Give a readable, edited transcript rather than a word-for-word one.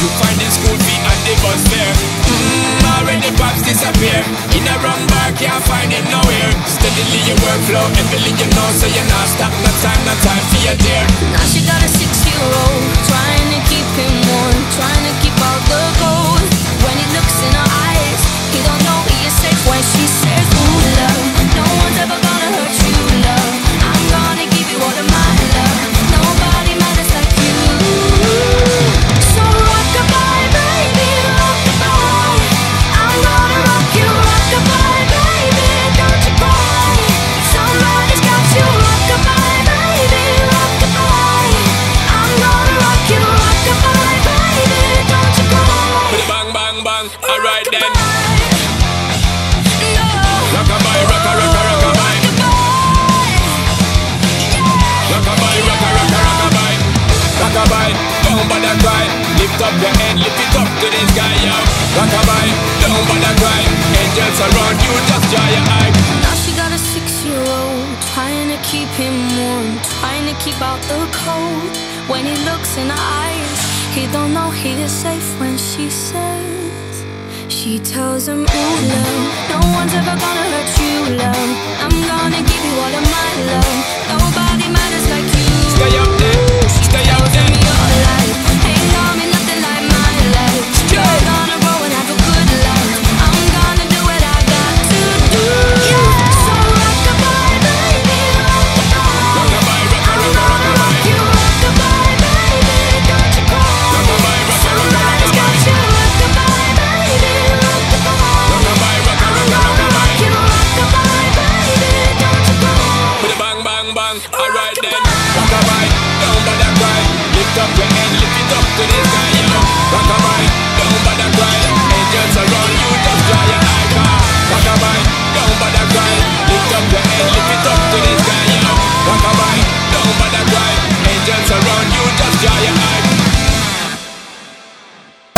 to find the school fee and the bus fare. Already pops disappear. In a wrong bar, can't find it nowhere. Steadily your workflow, everything you know, so you're not stop. No time for your dear. Now she got a 6-year-old, trying to keep him warm, trying to keep out the cold. When he looks in her eyes, he don't know he is safe when she says, ooh, love, no one's ever gonna hurt you, love. I'm gonna give you all of my love. Nobody matters like you. So rock-a-bye, baby, rock-a-bye. I'm gonna rock you, rock-a-bye, baby, don't you cry. Somebody's got you, rock-a-bye, baby, rock-a-bye. I'm gonna rock you, rock-a-bye, baby, don't you cry. Bang, bang, bang, alright then. No. Rock-a-bye, rock-a-rock-a-rock-a-bye. Rock-a-bye, rock-a-rock-a-rock-a-bye. Rock-a-bye, don't bother cry. Lift up your head, lift it up to the sky, yo. Rock-a-bye, don't bother cry. Angels around you, just dry your eye. Now she got a 6-year-old, trying to keep him warm, trying to keep out the cold. When he looks in her eyes, he don't know he is safe when she says, she tells him, ooh, love, no one's ever gonna hurt you, love. I'm gonna give you all of my love. Nobody matters like you. Stay out there, stay out there. Your life ain't gonna be nothing like my life. You're gonna grow and have a good life. I'm gonna do what I got to do. So rock-a-bye, baby, rock-a-bye. Rock-a-bye, rock-a-rock-a-rock-a-bye. Rock you, rock-a-bye, baby, don't you cry. Rock-a-bye, Somebody's got rock-a-rock-a-rock-a-bye. you, rock-a-bye, baby, rock-a-bye. Rock-a-bye, rock-a-rock-a-rock-a-bye. Rock you, rock-a-bye, baby, don't you cry. Bang, bang, bang, alright then. Rock-a-bye,